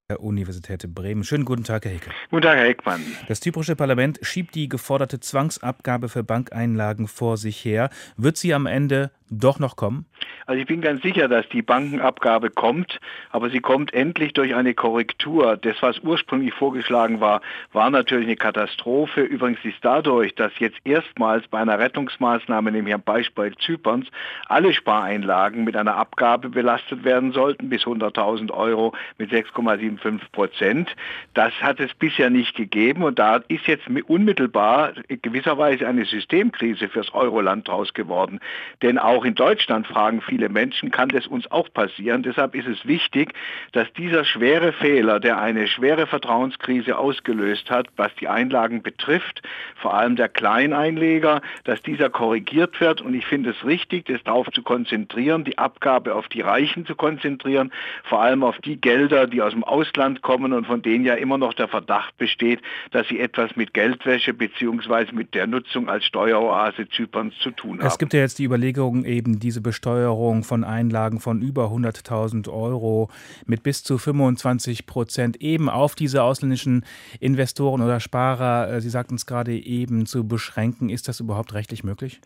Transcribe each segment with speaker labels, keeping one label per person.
Speaker 1: Der Universität Bremen. Schönen guten Tag, Herr Hickel.
Speaker 2: Guten Tag, Herr Heckmann.
Speaker 1: Das zyprische Parlament schiebt die geforderte Zwangsabgabe für Bankeinlagen vor sich her. Wird sie am Ende doch noch kommen?
Speaker 2: Also ich bin ganz sicher, dass die Bankenabgabe kommt, aber sie kommt endlich durch eine Korrektur. Das, was ursprünglich vorgeschlagen war, war natürlich eine Katastrophe. Übrigens ist dadurch, dass jetzt erstmals bei einer Rettungsmaßnahme, nämlich am Beispiel Zyperns, alle Spareinlagen mit einer Abgabe belastet werden sollten, bis 100.000 Euro mit 6,75%. Das hat es bisher nicht gegeben und da ist jetzt unmittelbar gewisserweise eine Systemkrise fürs Euroland draus geworden. Denn auch in Deutschland fragen viele Menschen, kann das uns auch passieren? Deshalb ist es wichtig, dass dieser schwere Fehler, der eine schwere Vertrauenskrise ausgelöst hat, was die Einlagen betrifft, vor allem der Kleineinleger, dass dieser korrigiert wird. Und ich finde es richtig, das darauf zu konzentrieren, die Abgabe auf die Reichen zu konzentrieren, vor allem auf die Gelder, die aus dem Ausland kommen und von denen ja immer noch der Verdacht besteht, dass sie etwas mit Geldwäsche bzw. mit der Nutzung als Steueroase Zyperns zu tun haben.
Speaker 1: Es gibt ja jetzt die Überlegung, eben diese Besteuerung von Einlagen von über 100.000 Euro mit bis zu 25% eben auf diese ausländischen Investoren oder Sparer, Sie sagten es gerade eben, zu beschränken. Ist das überhaupt rechtlich möglich?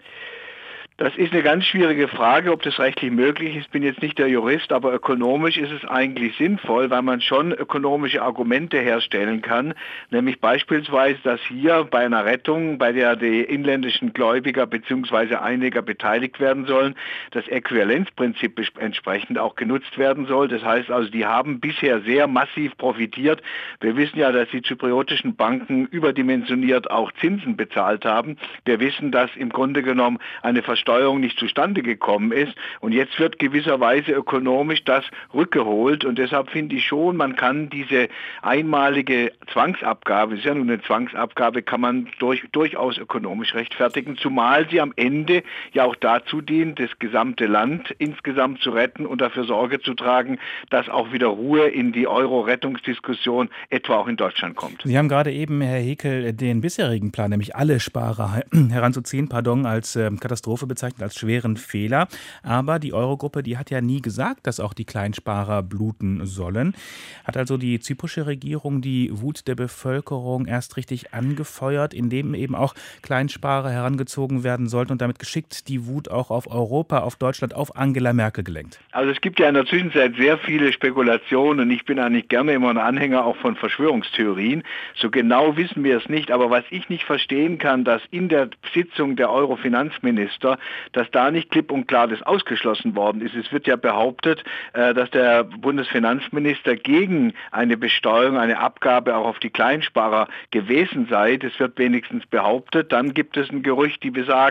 Speaker 2: Das ist eine ganz schwierige Frage, ob das rechtlich möglich ist. Ich bin jetzt nicht der Jurist, aber ökonomisch ist es eigentlich sinnvoll, weil man schon ökonomische Argumente herstellen kann. Nämlich beispielsweise, dass hier bei einer Rettung, bei der die inländischen Gläubiger bzw. Einleger beteiligt werden sollen, das Äquivalenzprinzip entsprechend auch genutzt werden soll. Das heißt also, die haben bisher sehr massiv profitiert. Wir wissen ja, dass die zypriotischen Banken überdimensioniert auch Zinsen bezahlt haben. Wir wissen, dass im Grunde genommen eine Versteuerung nicht zustande gekommen ist und jetzt wird gewisserweise ökonomisch das rückgeholt und deshalb finde ich schon, man kann diese einmalige Zwangsabgabe, es ist ja nun eine Zwangsabgabe, kann man durchaus ökonomisch rechtfertigen, zumal sie am Ende ja auch dazu dient, das gesamte Land insgesamt zu retten und dafür Sorge zu tragen, dass auch wieder Ruhe in die Euro-Rettungsdiskussion etwa auch in Deutschland kommt.
Speaker 1: Sie haben gerade eben, Herr Hickel, den bisherigen Plan, nämlich alle Sparer heranzuziehen, als Katastrophe bezeichnet, als schweren Fehler. Aber die Eurogruppe, die hat ja nie gesagt, dass auch die Kleinsparer bluten sollen. Hat also die zyprische Regierung die Wut der Bevölkerung erst richtig angefeuert, indem eben auch Kleinsparer herangezogen werden sollten und damit geschickt die Wut auch auf Europa, auf Deutschland, auf Angela Merkel gelenkt?
Speaker 2: Also es gibt ja in der Zwischenzeit sehr viele Spekulationen und ich bin eigentlich gerne immer ein Anhänger auch von Verschwörungstheorien. So genau wissen wir es nicht, aber was ich nicht verstehen kann, dass in der Sitzung der Euro-Finanzminister, dass da nicht klipp und klar das ausgeschlossen worden ist. Es wird ja behauptet, dass der Bundesfinanzminister gegen eine Besteuerung, eine Abgabe auch auf die Kleinsparer gewesen sei. Das wird wenigstens behauptet. Dann gibt es ein Gerücht,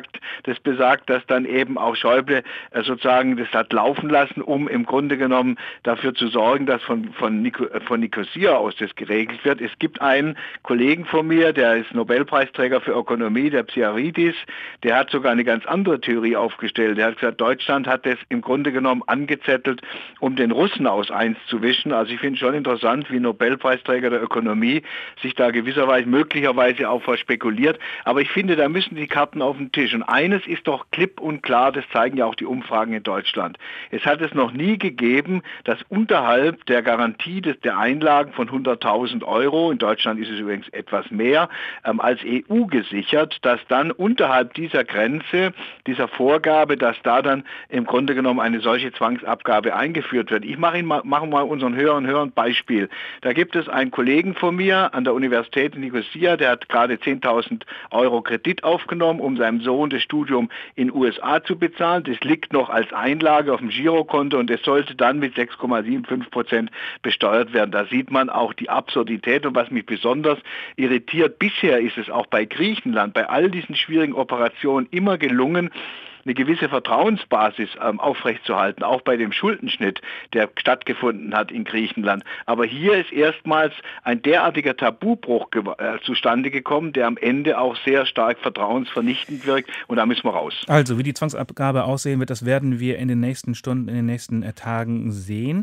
Speaker 2: das besagt, dass dann eben auch Schäuble sozusagen das hat laufen lassen, um im Grunde genommen dafür zu sorgen, dass von Nicosia aus das geregelt wird. Es gibt einen Kollegen von mir, der ist Nobelpreisträger für Ökonomie, der Psiaridis, der hat sogar eine ganz andere Theorie aufgestellt. Er hat gesagt, Deutschland hat das im Grunde genommen angezettelt, um den Russen aus eins zu wischen. Also ich finde es schon interessant, wie Nobelpreisträger der Ökonomie sich da gewisserweise möglicherweise auch verspekuliert. Aber ich finde, da müssen die Karten auf den Tisch. Und eines ist doch klipp und klar, das zeigen ja auch die Umfragen in Deutschland. Es hat es noch nie gegeben, dass unterhalb der Garantie der Einlagen von 100.000 Euro, in Deutschland ist es übrigens etwas mehr, als EU gesichert, dass dann unterhalb dieser Grenze, dieser Vorgabe, dass da dann im Grunde genommen eine solche Zwangsabgabe eingeführt wird. Ich mache mal unseren Hörern ein Beispiel. Da gibt es einen Kollegen von mir an der Universität in Nicosia, der hat gerade 10.000 Euro Kredit aufgenommen, um seinem Sohn das Studium in USA zu bezahlen. Das liegt noch als Einlage auf dem Girokonto und es sollte dann mit 6,75% besteuert werden. Da sieht man auch die Absurdität und was mich besonders irritiert, bisher ist es auch bei Griechenland, bei all diesen schwierigen Operationen immer gelungen, eine gewisse Vertrauensbasis aufrechtzuerhalten, auch bei dem Schuldenschnitt, der stattgefunden hat in Griechenland. Aber hier ist erstmals ein derartiger Tabubruch zustande gekommen, der am Ende auch sehr stark vertrauensvernichtend wirkt und da müssen wir raus.
Speaker 1: Also, wie die Zwangsabgabe aussehen wird, das werden wir in den nächsten Stunden, in den nächsten Tagen sehen.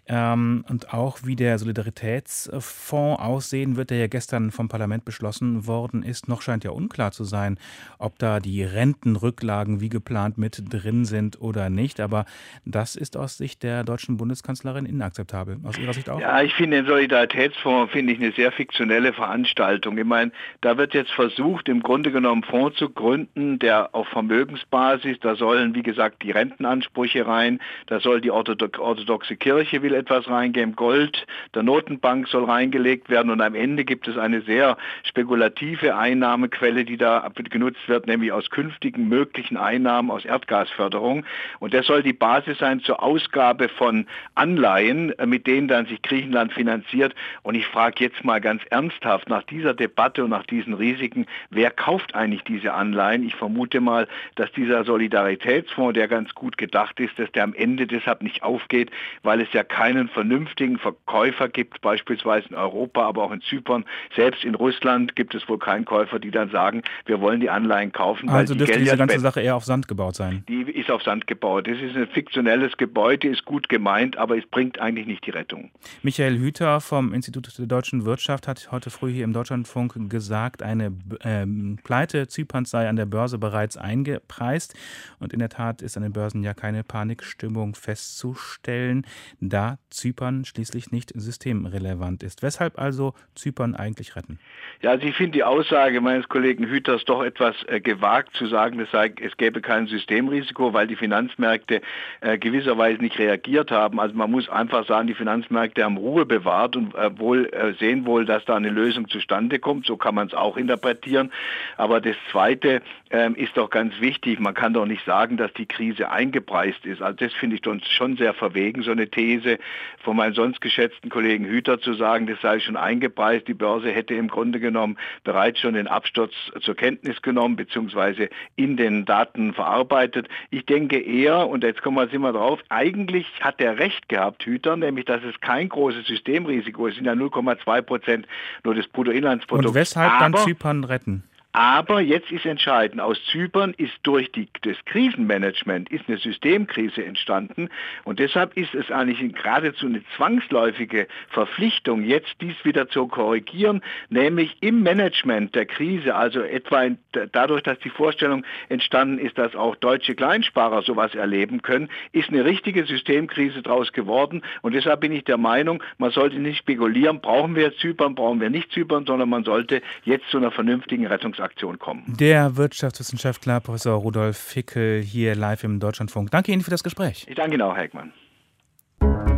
Speaker 1: Und auch wie der Solidaritätsfonds aussehen wird, der ja gestern vom Parlament beschlossen worden ist. Noch scheint ja unklar zu sein, ob da die Rentenrücklagen wie geplant mit drin sind oder nicht. Aber das ist aus Sicht der deutschen Bundeskanzlerin inakzeptabel. Aus Ihrer Sicht auch?
Speaker 2: Ja, ich finde den Solidaritätsfonds eine sehr fiktionelle Veranstaltung. Ich meine, da wird jetzt versucht, im Grunde genommen einen Fonds zu gründen, der auf Vermögensbasis, da sollen, wie gesagt, die Rentenansprüche rein, da soll die orthodoxe Kirche will etwas reingeben, Gold der Notenbank soll reingelegt werden und am Ende gibt es eine sehr spekulative Einnahmequelle, die da genutzt wird, nämlich aus künftigen möglichen Einnahmen aus Erdgasförderung. Und das soll die Basis sein zur Ausgabe von Anleihen, mit denen dann sich Griechenland finanziert. Und ich frage jetzt mal ganz ernsthaft nach dieser Debatte und nach diesen Risiken, wer kauft eigentlich diese Anleihen? Ich vermute mal, dass dieser Solidaritätsfonds, der ganz gut gedacht ist, dass der am Ende deshalb nicht aufgeht, weil es ja keinen vernünftigen Verkäufer gibt, beispielsweise in Europa, aber auch in Zypern. Selbst in Russland gibt es wohl keinen Käufer, die dann sagen, wir wollen die Anleihen kaufen.
Speaker 1: Also dürfte diese ganze Sache eher auf Sand gebaut sein?
Speaker 2: Die ist auf Sand gebaut. Das ist ein fiktionelles Gebäude, ist gut gemeint, aber es bringt eigentlich nicht die Rettung.
Speaker 1: Michael Hüter vom Institut der deutschen Wirtschaft hat heute früh hier im Deutschlandfunk gesagt, eine Pleite Zyperns sei an der Börse bereits eingepreist. Und in der Tat ist an den Börsen ja keine Panikstimmung festzustellen, da Zypern schließlich nicht systemrelevant ist. Weshalb also Zypern eigentlich retten?
Speaker 2: Ja, also ich finde die Aussage meines Kollegen Hüters doch etwas gewagt zu sagen, es gäbe kein Systemrisiko, weil die Finanzmärkte gewisserweise nicht reagiert haben. Also man muss einfach sagen, die Finanzmärkte haben Ruhe bewahrt und sehen wohl, dass da eine Lösung zustande kommt. So kann man es auch interpretieren. Aber das Zweite ist doch ganz wichtig. Man kann doch nicht sagen, dass die Krise eingepreist ist. Also das finde ich schon sehr verwegen, so eine These von meinem sonst geschätzten Kollegen Hüter zu sagen, das sei schon eingepreist. Die Börse hätte im Grunde genommen bereits schon den Absturz zur Kenntnis genommen bzw. in den Daten verarbeitet. Ich denke eher, und jetzt sind wir drauf, eigentlich hat er recht gehabt, Hüter, nämlich, dass es kein großes Systemrisiko ist. Es sind ja 0,2% nur des Bruttoinlandsprodukts.
Speaker 1: Und weshalb dann Zypern retten?
Speaker 2: Aber jetzt ist entscheidend, aus Zypern ist durch das Krisenmanagement ist eine Systemkrise entstanden und deshalb ist es eigentlich geradezu eine zwangsläufige Verpflichtung, jetzt dies wieder zu korrigieren, nämlich im Management der Krise, also etwa dadurch, dass die Vorstellung entstanden ist, dass auch deutsche Kleinsparer sowas erleben können, ist eine richtige Systemkrise daraus geworden und deshalb bin ich der Meinung, man sollte nicht spekulieren, brauchen wir Zypern, brauchen wir nicht Zypern, sondern man sollte jetzt zu einer vernünftigen Rettungsaktion kommen.
Speaker 1: Der Wirtschaftswissenschaftler Professor Rudolf Fickel hier live im Deutschlandfunk. Danke Ihnen für das Gespräch.
Speaker 2: Ich danke Ihnen auch, Herr Heckmann.